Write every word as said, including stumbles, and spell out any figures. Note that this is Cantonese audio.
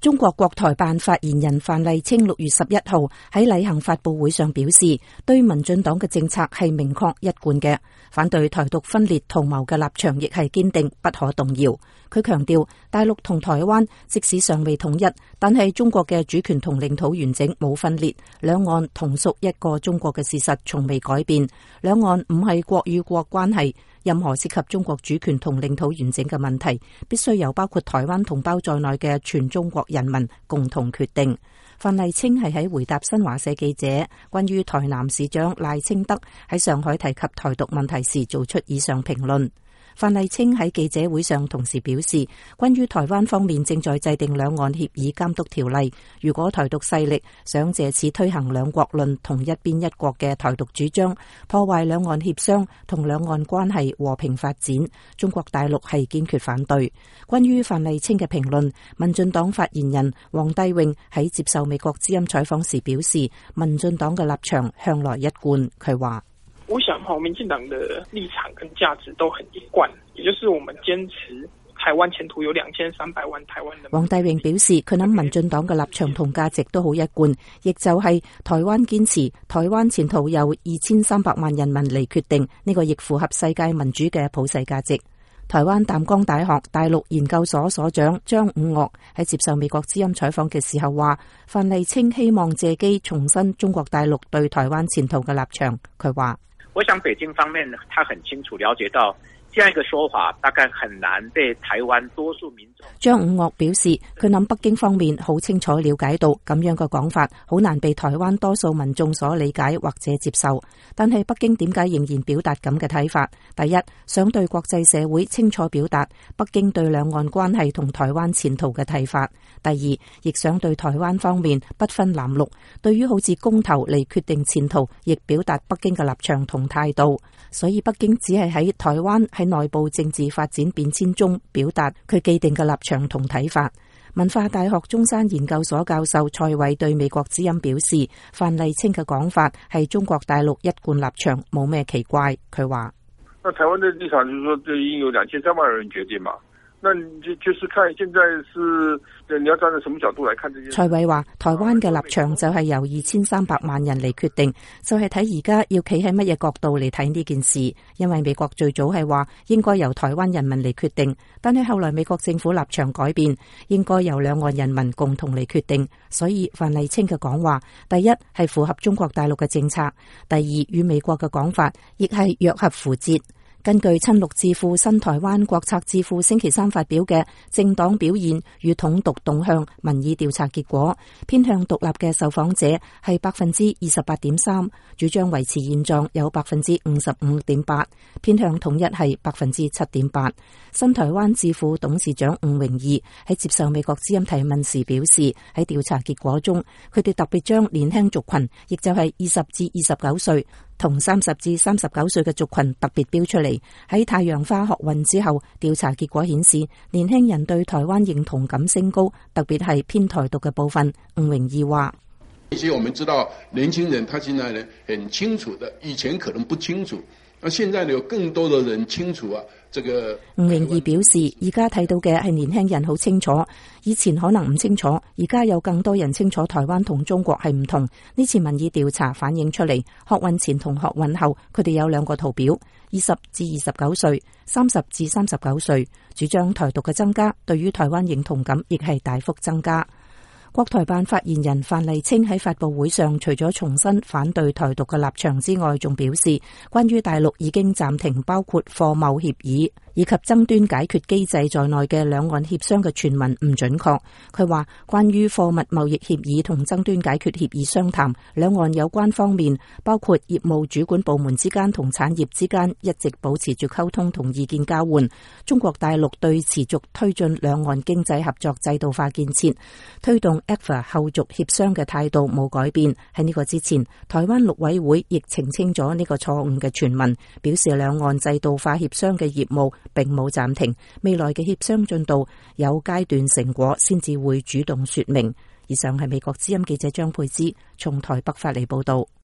中國國台辦發言人范麗清六月十一號喺例行發佈會上表示，對民進黨嘅政策係明確一貫嘅，反對台獨分裂圖謀嘅立場亦係堅定不可動搖。佢強調，大陸同台灣即使尚未統一，但係中國嘅主權同領土完整冇分裂，兩岸同屬一個中國嘅事實從未改變。兩岸唔係國與國關係，任何涉及中國主權同領土完整嘅問題，必須由包括台灣同胞在內嘅全中國人民共同決定。范麗清係喺回答新華社記者關於台南市長賴清德喺上海提及台獨問題時做出以上評論。范麗清喺記者會上同時表示，關於台灣方面正在制定兩岸協議監督條例，如果台獨勢力想借此推行兩國論同一邊一國嘅台獨主張，破壞兩岸協商同兩岸關係和平發展，中國大陸係堅決反對。關於范麗清嘅評論，民進黨發言人黃帝穎喺接受美國之音採訪時表示，民進黨嘅立場向來一貫。佢話： 我想哈，民進黨的立場跟價值都很一貫，也就是我們堅持台灣前途有兩千三百萬台灣人。 黃帝穎表示，佢諗民進黨嘅立場同價值都好一貫，亦就係台灣堅持台灣前途由二千三百萬人民嚟決定，呢個亦符合世界民主嘅普世價值。台灣淡江大學大陸研究所所長張五岳喺接受美國之音採訪嘅時候話，范麗清希望借機重申中國大陸對台灣前途嘅立場。佢話： 我想北京方面他很清楚了解到，這樣一個說法大概很難被台灣多數民眾。 張五岳表示，佢諗北京方面好清楚了解到咁樣嘅講法好難被台灣多數民眾所理解或者接受。但係北京點解仍然表達咁嘅睇法？第一，想對國際社會清楚表達北京對兩岸關係同台灣前途嘅睇法。第二，亦想對台灣方面不分藍綠，對於好似公投嚟決定前途，亦表達北京嘅立場同態度。所以北京只係喺台灣喺內部政治發展變遷中表達佢既定嘅立場同睇法。文化大學中山研究所教授蔡偉對美國之音表示，范麗清嘅講法係中國大陸一貫立場，冇咩奇怪。佢話： 那台灣的立場就是說，這應由兩千三百萬人決定嘛。那就就是看現在是你要站在什麼角度來看這件事。蔡偉話：台灣嘅立場就係由二千三百萬人嚟決定，就係睇而家要企喺乜嘢角度嚟睇呢件事。因為美國最早係話應該由台灣人民嚟決定，但係後來美國政府立場改變，應該由兩岸人民共同嚟決定。所以范麗清嘅講話，第一係符合中國大陸嘅政策，第二與美國嘅講法亦係若合符節。根據親綠智庫新台灣國策智庫星期三發表嘅政黨表現與統獨動向民意調查結果，偏向獨立嘅受訪者係百分之二十八點三，主張維持現狀有百分之五十五點八，偏向統一係百分之七點八。新台灣智庫董事長吳榮義喺接受美國之音提問時表示，喺調查結果中，佢哋特別將年輕族群，亦就係二十至二十九歲同三十至三十九歲嘅族群特別標出嚟。喺太陽花學運之後，調查結果顯示，年輕人對台灣認同感升高，特別係偏台獨嘅部分。吳榮義話： 一些我們知道年輕人，他現在呢很清楚的，以前可能不清楚，那現在呢有更多的人清楚啊。這個吳榮義表示，而家睇到嘅係年輕人好清楚，以前可能唔清楚，而家有更多人清楚台灣同中國係唔同。呢次民意調查反映出嚟，學運前同學運後，佢哋有兩個圖表，二十至二十九歲、三十至三十九歲，主張台獨嘅增加，對於台灣認同感亦係大幅增加。國台辦發言人范麗清喺發佈會上，除咗重申反對台獨嘅立場之外，仲表示，關於大陸已經暫停包括貨貿協議以及爭端解決機制在內嘅兩岸協商嘅傳聞唔準確。佢話，關於貨物貿易協議同爭端解決協議商談，兩岸有關方面包括業務主管部門之間同產業之間一直保持住溝通同意見交換。中國大陸對持續推進兩岸經濟合作制度化建設，推動 E C F A 後續協商嘅態度冇改變。喺呢個之前，台灣陸委會亦澄清咗呢個錯誤嘅傳聞，表示兩岸制度化協商嘅業務並冇暫停，未來嘅協商進度有階段成果先至會主動說明。以上係美國之音記者張佩芝從台北發嚟報道。